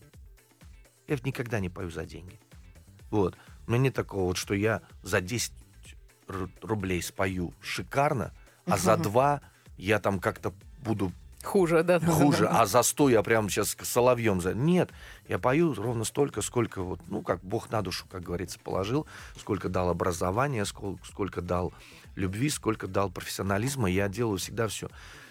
Я ведь никогда не пою за деньги. Вот. У меня нет такого вот, что я за десять ру- рублей спою шикарно, а за Мгм. два я там как-то буду Хуже, да. хуже, а за сто я прям сейчас соловьем за. Нет, я пою ровно столько, сколько вот, ну, как Бог на душу, как говорится, положил, сколько дал образования, сколько, сколько дал любви, сколько дал профессионализма. Я делаю всегда все.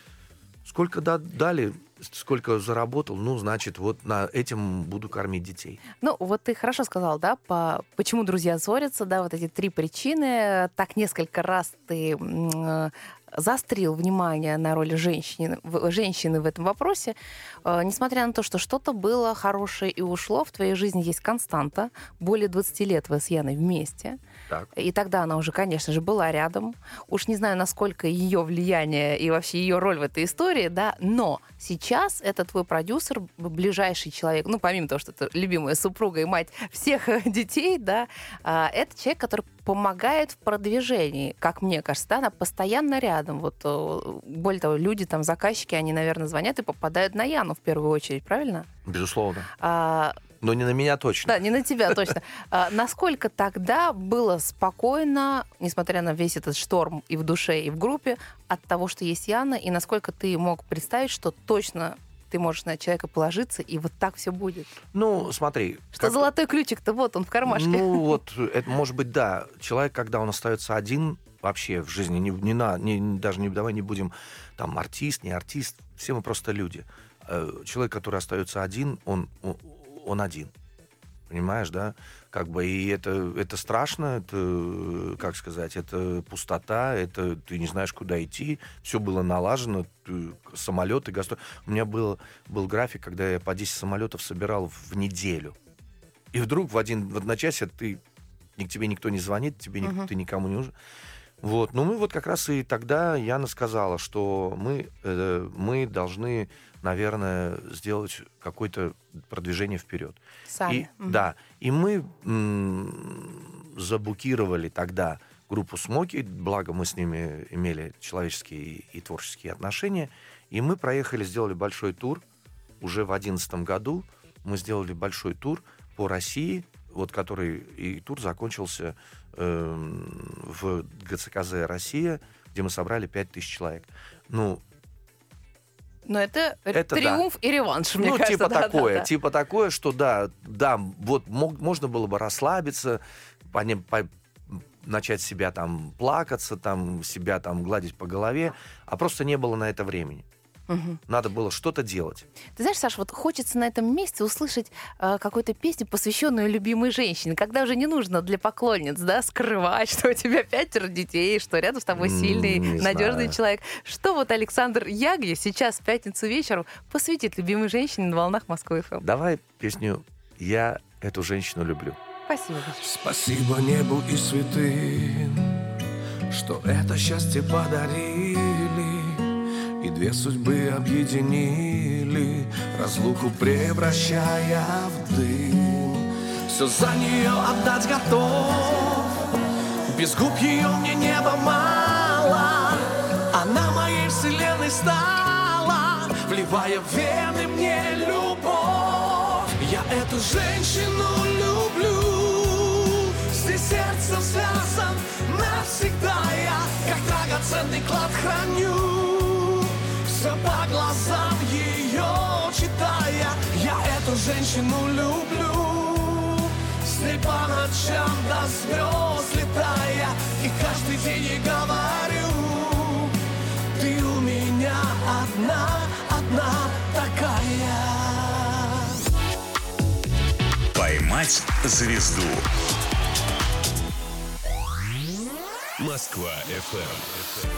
Сколько да- дали, сколько заработал, ну, значит, вот на этим буду кормить детей. Ну, вот ты хорошо сказал, да, по... почему друзья ссорятся, да, вот эти три причины. Так несколько раз ты м, э, заострил внимание на роли женщины, в- женщины в этом вопросе. Э, Несмотря на то, что что-то было хорошее и ушло, в твоей жизни есть константа. Более двадцати лет вы с Яной вместе. Так. И тогда она уже, конечно же, была рядом. Уж не знаю, насколько ее влияние и вообще ее роль в этой истории, да, но сейчас это твой продюсер, ближайший человек, ну, помимо того, что это любимая супруга и мать всех детей, да, а, это человек, который помогает в продвижении, как мне кажется, да, она постоянно рядом. Вот, э, более того, люди, там, заказчики, они, наверное, звонят и попадают на Яну в первую очередь, правильно? Безусловно. А, Но не на меня точно. да, не на тебя точно. А, насколько тогда было спокойно, несмотря на весь этот шторм и в душе, и в группе, от того, что есть Яна, и насколько ты мог представить, что точно ты можешь на человека положиться, и вот так все будет? Ну, смотри. Что как- золотой ключик-то вот он в кармашке. Ну, вот, это может быть, да. Человек, когда он остается один вообще в жизни, не, не на, не- даже не, давай не будем там артист, не артист, все мы просто люди. Э, Человек, который остается один, он, он, он один. Понимаешь, да? Как бы, и это, это страшно, это, как сказать, это пустота, это ты не знаешь, куда идти, все было налажено, ты- самолеты, гастроли. У меня был, был график, когда я по десять самолетов собирал в неделю. И вдруг в один в одночасье ты, ни- тебе никто не звонит, тебе ни- Мгм. ты никому не нужен. Вот. Ну, мы вот как раз и тогда Яна сказала, что мы, э, мы должны, наверное, сделать какое-то продвижение вперед. Сами. И, Мгм. да, и мы м, забукировали тогда группу «Смоки», благо мы с ними имели человеческие и творческие отношения, и мы проехали, сделали большой тур уже в одиннадцатом году. Мы сделали большой тур по России, вот который и тур закончился э, в ГЦКЗ «Россия», где мы собрали пять тысяч человек. Ну, Но это, Это триумф и реванш, мне ну, кажется. типа да, да, такое, да. типа такое, что да, да, вот мог- можно было бы расслабиться, по ним- по- начать себя там плакаться, там себя там гладить по голове, а просто не было на это времени. Мгм. Надо было что-то делать. Ты знаешь, Саш, вот хочется на этом месте услышать э, какую-то песню, посвященную любимой женщине, когда уже не нужно для поклонниц, да, скрывать, что у тебя пятеро детей, что рядом с тобой М, сильный, не надежный знаю. человек. Что вот Александр Ягья сейчас в пятницу вечером посвятит любимой женщине на волнах Москвы-ФМ? Давай песню «Я эту женщину люблю». Спасибо большое. Спасибо небу и святым, что это счастье подарили, и две судьбы объединили, разлуку превращая в дым. Все за нее отдать готов, без губ ее мне неба мало. Она моей вселенной стала, вливая в вены мне любовь. Я эту женщину люблю, здесь сердцем связан навсегда. Я, как драгоценный клад, храню все по глазам ее читая. Я эту женщину люблю, с ней по ночам до звезд летая. И каждый день ей говорю: ты у меня одна, одна такая. «Поймать звезду». Москва эф эм.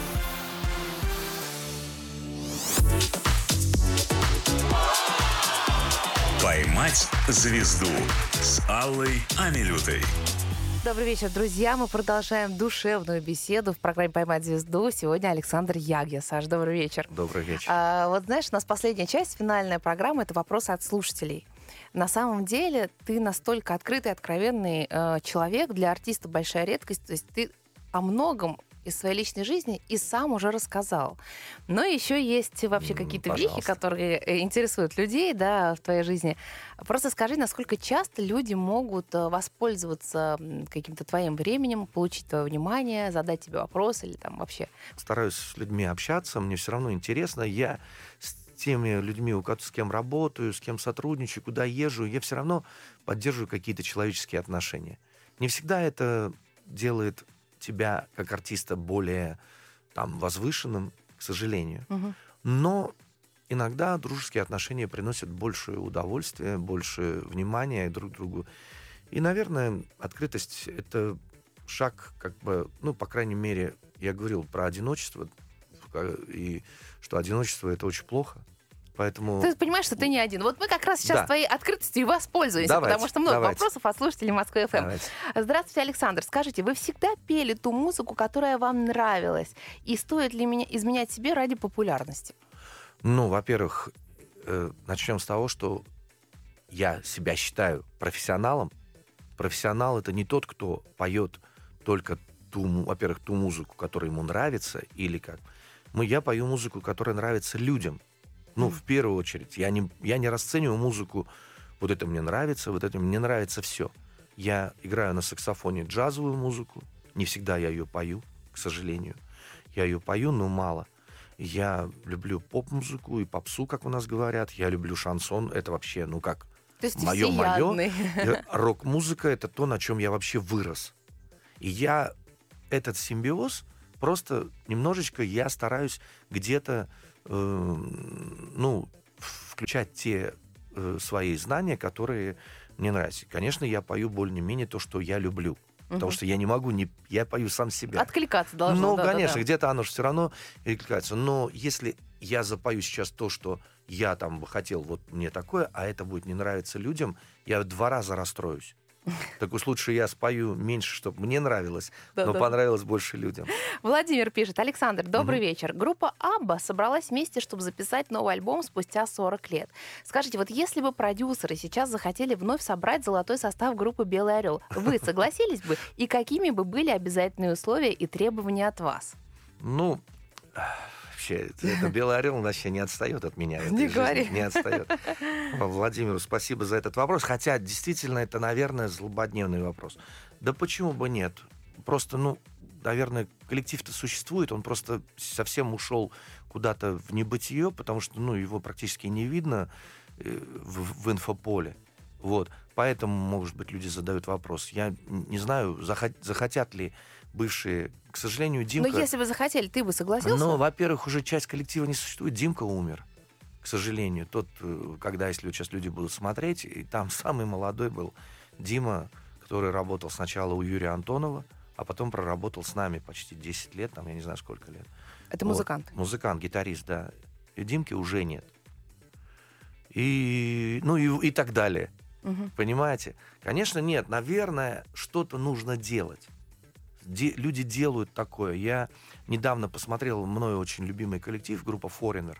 «Поймать звезду» с Аллой Амилютой. Добрый вечер, друзья. Мы продолжаем душевную беседу в программе «Поймать звезду». Сегодня Александр Ягья. Саш, добрый вечер. Добрый вечер. А, вот знаешь, у нас последняя часть, финальная программа — это вопросы от слушателей. На самом деле ты настолько открытый, откровенный э, человек, для артиста большая редкость. То есть ты о многом из своей личной жизни и сам уже рассказал. Но еще есть вообще М, какие-то пожалуйста. вехи, которые э, интересуют людей, да, в твоей жизни. Просто скажи, насколько часто люди могут э, воспользоваться м, каким-то твоим временем, получить твое внимание, задать тебе вопрос или там вообще... Стараюсь с людьми общаться, мне все равно интересно. Я с теми людьми, у ко- с кем работаю, с кем сотрудничаю, куда езжу, я все равно поддерживаю какие-то человеческие отношения. Не всегда это делает тебя, как артиста, более там возвышенным, к сожалению. Мгм. Но иногда дружеские отношения приносят больше удовольствия, больше внимания друг к другу. И, наверное, открытость — это шаг, как бы, ну, по крайней мере, я говорил про одиночество, и что одиночество — это очень плохо. Поэтому... Ты понимаешь, что ты не один. Вот мы как раз сейчас Да. твоей открытостью и воспользуемся, Давайте, потому что много давайте. вопросов от слушателей Москвы эф эм. Давайте. Здравствуйте, Александр. Скажите, вы всегда пели ту музыку, которая вам нравилась? И стоит ли меня изменять себе ради популярности? Ну, во-первых, э, начнем с того, что я себя считаю профессионалом. Профессионал — это не тот, кто поет только ту, му- во-первых, ту музыку, которая ему нравится, или как. Мы, я пою музыку, которая нравится людям. Ну, в первую очередь. Я не, я не расцениваю музыку, вот это мне нравится, вот это мне нравится все. Я играю на саксофоне джазовую музыку. Не всегда я ее пою, к сожалению. Я ее пою, но мало. Я люблю поп-музыку и попсу, как у нас говорят. Я люблю шансон. Это вообще, ну как, То есть ты моё-моё. всеядный. Я- рок-музыка — это то, на чем я вообще вырос. И я этот симбиоз просто немножечко я стараюсь где-то э, ну, включать те э, свои знания, которые мне нравятся. Конечно, я пою более-менее то, что я люблю. Потому Мгм. что я не могу, не, я пою сам себя. Откликаться должно. Ну, да-да-да. конечно, где-то оно же все равно перекликается. Но если я запою сейчас то, что я там бы хотел, вот мне такое, а это будет не нравиться людям, я в два раза расстроюсь. Так уж лучше я спою меньше, чтобы мне нравилось, но Да-да. понравилось больше людям. Владимир пишет: Александр, добрый Мгм. вечер. Группа Абба собралась вместе, чтобы записать новый альбом спустя сорок лет. Скажите, вот если бы продюсеры сейчас захотели вновь собрать золотой состав группы «Белый орел», вы согласились бы? И какими бы были обязательные условия и требования от вас? Ну, вообще, это «Белый орел» вообще не отстает от меня. в этой Не жизни, говори. Не отстает. Владимиру спасибо за этот вопрос. Хотя, действительно, это, наверное, злободневный вопрос. Да почему бы нет? Просто, ну, наверное, коллектив-то существует, он просто совсем ушел куда-то в небытие, потому что, ну, его практически не видно э, в, в инфополе. Вот. поэтому, может быть, люди задают вопрос. Я не знаю, захот- захотят ли бывшие... К сожалению, Димка... Но если бы захотели, ты бы согласился? Ну, во-первых, уже часть коллектива не существует. Димка умер, к сожалению. Тот, когда, если вот сейчас люди будут смотреть, и там самый молодой был Дима, который работал сначала у Юрия Антонова, а потом проработал с нами почти десять лет, там, я не знаю, сколько лет. Это Вот. музыкант? Музыкант, гитарист, да. И Димки уже нет. И, ну, и, и так далее. Угу. Понимаете? Конечно, нет. Наверное, что-то нужно делать. Де- люди делают такое. Я недавно посмотрел мною очень любимый коллектив, группа Foreigner.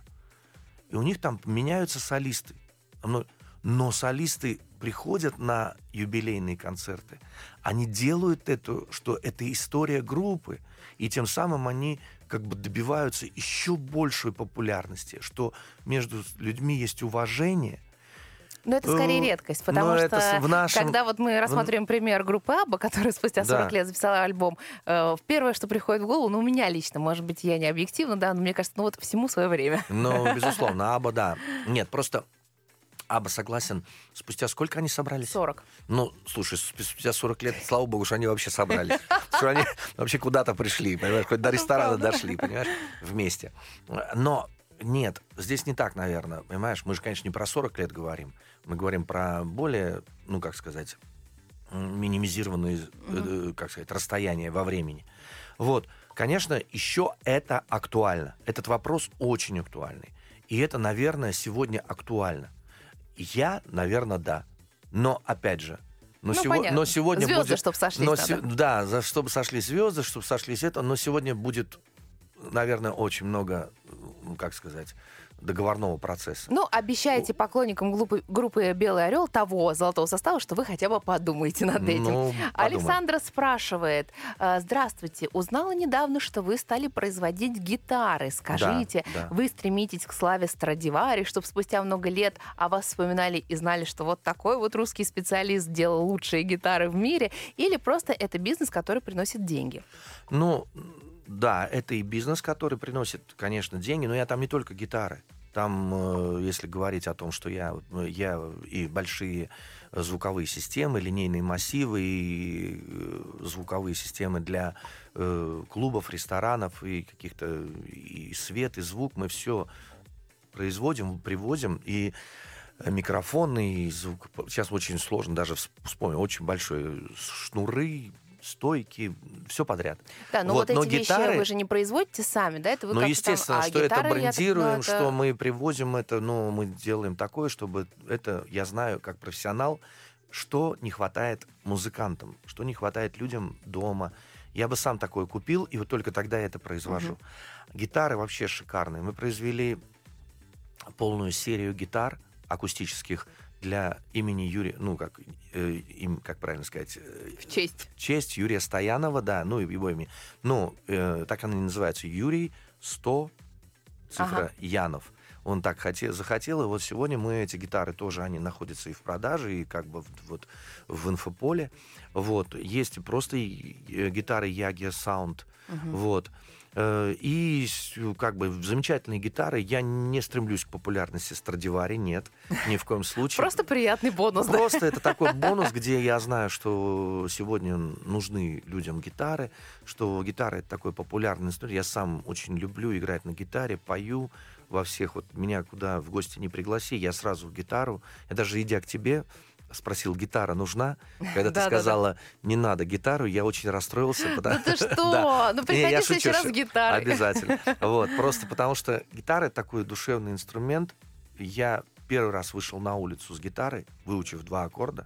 И у них там меняются солисты. Но, но солисты приходят на юбилейные концерты. Они делают это, что это история группы. И тем самым они как бы добиваются еще большей популярности. Что между людьми есть уважение. Но это скорее редкость, потому Но что это в нашем... когда вот мы рассматриваем пример группы Абба, которая спустя сорок Да. лет записала альбом, э, первое, что приходит в голову, ну, у меня лично, может быть, я не объективна, да, но мне кажется, ну вот всему свое время. Ну, безусловно, Абба, да. Нет, просто Абба согласен. Спустя сколько они собрались? сорок. Ну, слушай, спустя сорок лет, слава богу, что они вообще собрались. Что они вообще куда-то пришли, понимаешь, хоть до ресторана дошли, понимаешь, вместе. Но нет, здесь не так, наверное, понимаешь, мы же, конечно, не про сорок лет говорим, мы говорим про более, ну, как сказать, минимизированные, mm-hmm. э, как сказать, расстояния во времени. Вот, конечно, еще это актуально. Этот вопрос очень актуальный. И это, наверное, сегодня актуально. Я, наверное, да. Но, опять же, но, ну, сего, но сегодня звезды, будет... чтобы сошлись но надо. се, да, за, чтобы сошлись звезды, чтобы сошлись это, но сегодня будет, наверное, очень много, как сказать, договорного процесса. Ну, обещайте поклонникам группы, группы «Белый орел» того золотого состава, что вы хотя бы подумаете над этим. Ну, Александра спрашивает. Здравствуйте, узнала недавно, что вы стали производить гитары. Скажите, да, да. вы стремитесь к славе Страдивари, чтобы спустя много лет о вас вспоминали и знали, что вот такой вот русский специалист делал лучшие гитары в мире, или просто это бизнес, который приносит деньги? Ну, да, это и бизнес, который приносит, конечно, деньги, но я там не только гитары. Там, если говорить о том, что я, я и большие звуковые системы, линейные массивы, и звуковые системы для э, клубов, ресторанов, и каких-то и свет, и звук, мы все производим, привозим, и микрофоны, и звук. Сейчас очень сложно даже вспомнить, очень большие шнуры, стойки, все подряд. Да, но вот, вот эти вещи гитары... вы же не производите сами, да? Это вы ну, как-то естественно, там... а что это гитары, брендируем, так, ну, это... что мы привозим это, ну, мы делаем такое, чтобы это, я знаю, как профессионал, что не хватает музыкантам, что не хватает людям дома. Я бы сам такое купил, и вот только тогда я это произвожу. Угу. Гитары вообще шикарные. Мы произвели полную серию гитар акустических для имени Юрия, ну, как, э, им, как правильно сказать? Э, в честь. В честь Юрия Стоянова, да, ну, его имя. Ну, э, так она и называется. Юрий сто, цифра, ага. Янов. Он так хотел, захотел, и вот сегодня мы, эти гитары тоже, они находятся и в продаже, и как бы вот в инфополе. Вот. Есть просто гитары Yagi Sound. Угу. Вот. И как бы замечательные гитары. Я не стремлюсь к популярности Страдивари, нет, ни в коем случае. Просто приятный бонус. Просто это такой бонус, где я знаю, что сегодня нужны людям гитары, что гитара — это такой популярный инструмент. Я сам очень люблю играть на гитаре, пою во всех. Вот меня куда в гости не пригласи, я сразу гитару. Я даже, идя к тебе, спросил, гитара нужна? Когда ты сказала, не надо гитару, я очень расстроился. Да ты что? Ну приходи в следующий раз с гитарой. Обязательно. Вот, просто потому что гитара — это такой душевный инструмент. Я первый раз вышел на улицу с гитарой, выучив два аккорда,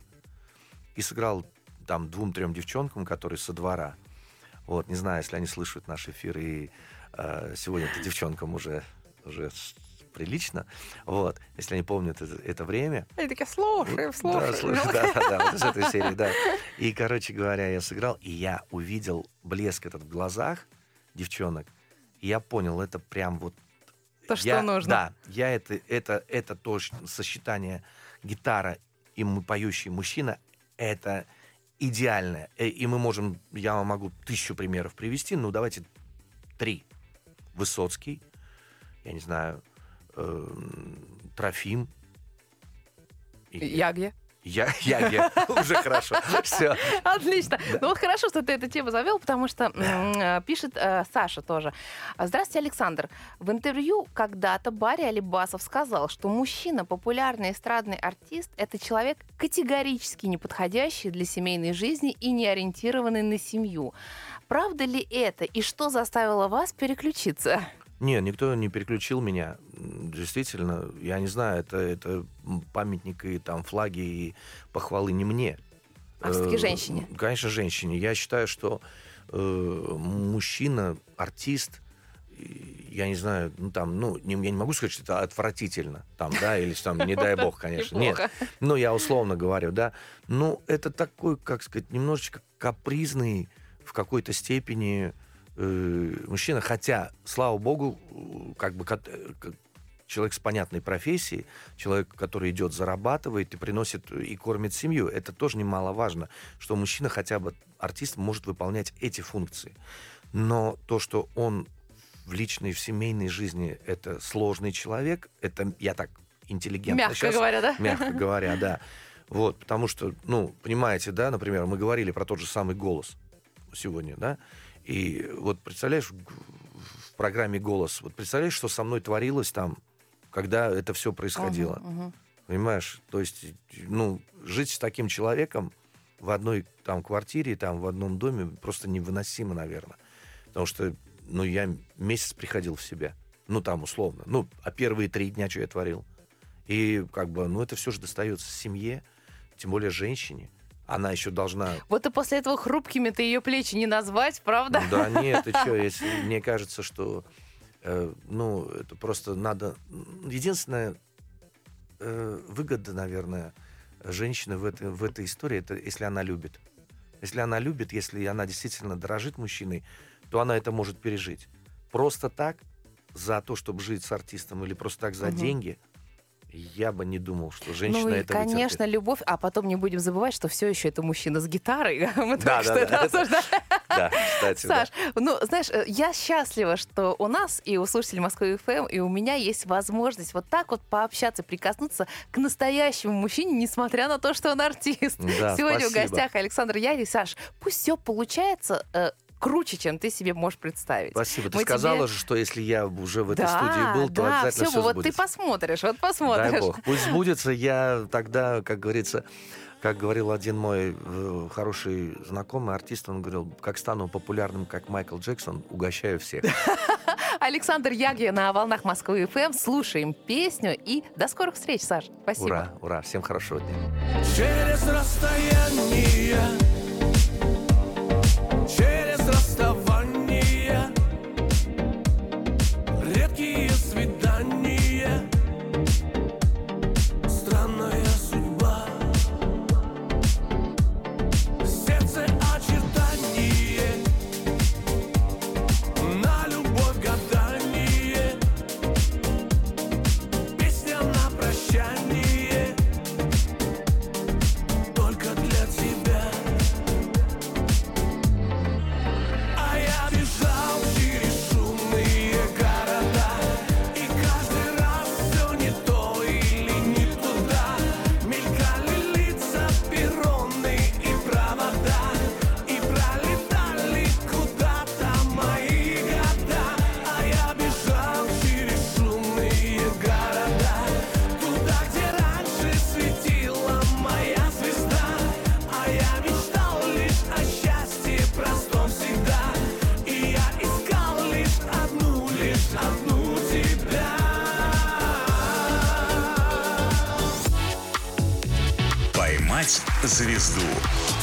и сыграл там двум-трем девчонкам, которые со двора. Вот, не знаю, если они слышат наш эфир, и э, сегодня-то девчонкам уже, уже прилично, вот, если они помнят это, это время. Они такие, слушаем, слушаем. Да, слушай, да, да, да, вот из этой серии, да. И, короче говоря, я сыграл, и я увидел блеск этот в глазах девчонок, и я понял, это прям вот... То, я, что нужно. Да, я это, это, это то сочетание гитара и поющий мужчина, это идеальное. И мы можем, я могу тысячу примеров привести, ну, давайте три. Высоцкий, я не знаю, Трофим. Яги. Я, я, я. Уже хорошо. Все. Отлично. Ну вот хорошо, что ты эту тему завел, потому что м, пишет э, Саша тоже. Здравствуйте, Александр. В интервью когда-то Барри Алибасов сказал, что мужчина, популярный эстрадный артист, это человек категорически не подходящий для семейной жизни и не ориентированный на семью. Правда ли это? И что заставило вас переключиться? Нет, никто не переключил меня. Действительно, я не знаю, это, это памятник и там флаги и похвалы не мне. А все-таки женщине? Э, конечно, женщине. Я считаю, что э, мужчина, артист, я не знаю, ну там, ну, не, я не могу сказать, что это отвратительно, там, да, или там, не дай бог, конечно. Нет, ну, я условно говорю, да. Ну, это такой, как сказать, немножечко капризный в какой-то степени мужчина, хотя, слава богу, как бы человек с понятной профессией, человек, который идет, зарабатывает и приносит и кормит семью, это тоже немаловажно, что мужчина, хотя бы артист, может выполнять эти функции. Но то, что он в личной, в семейной жизни это сложный человек, это я так интеллигентно мягко сейчас, говоря, да? Мягко говоря, да. Вот, потому что, ну, понимаете, да, например, мы говорили про тот же самый «Голос» сегодня, да, и вот представляешь, в программе «Голос», вот представляешь, что со мной творилось там, когда это все происходило. Uh-huh, uh-huh. Понимаешь? То есть, ну, жить с таким человеком в одной там квартире, там в одном доме просто невыносимо, наверное. Потому что, ну, я месяц приходил в себя. Ну, там, условно. Ну, а первые три дня что я творил? И как бы, ну, это все же достается семье, тем более женщине. Она еще должна... Вот и после этого хрупкими-то ее плечи не назвать, правда? Да нет, ты что, если мне кажется, что э, ну, это просто надо... Единственная э, выгода, наверное, женщины в этой, в этой истории, это если она любит. Если она любит, если она действительно дорожит мужчиной, то она это может пережить. Просто так, за то, чтобы жить с артистом, или просто так за угу. деньги... Я бы не думал, что женщина ну и, это конечно, вытерпит. Любовь, а потом не будем забывать, что все еще это мужчина с гитарой. Мы да, только да, что да, это обсуждали. Да, кстати, Саш, да. ну, знаешь, я счастлива, что у нас и у слушателей Москвы эф эм, и у меня есть возможность вот так вот пообщаться, прикоснуться к настоящему мужчине, несмотря на то, что он артист. Да, Сегодня спасибо. в гостях Александр Яри. Саш, пусть все получается... Э, круче, чем ты себе можешь представить. Спасибо. Ты Мы сказала тебе... же, что если я уже в этой да, студии был, то да, обязательно все, все вот сбудется. ты посмотришь, вот посмотришь. Дай бог. Пусть сбудется, я тогда, как говорится, как говорил один мой э, хороший знакомый артист, он говорил, как стану популярным, как Майкл Джексон, угощаю всех. Александр Ягья на волнах Москвы эф эм. Слушаем песню и до скорых встреч, Саш. Спасибо. Ура, ура. Всем хорошего дня. Через расстояние, через расставание, редкие свидания, странная судьба, сердце очертание, на любовь гадание, песня на прощание, только для тебя. А я бежал через шумные города, и каждый раз все не то или не туда. Мелькали лица, перроны и провода, и пролетали куда-то мои года. А я бежал через шумные города, туда, где раньше светила моя звезда. А я мечтал лишь о счастье простом всегда, и я искал лишь одну, лишь одну тебя. «Поймать звезду»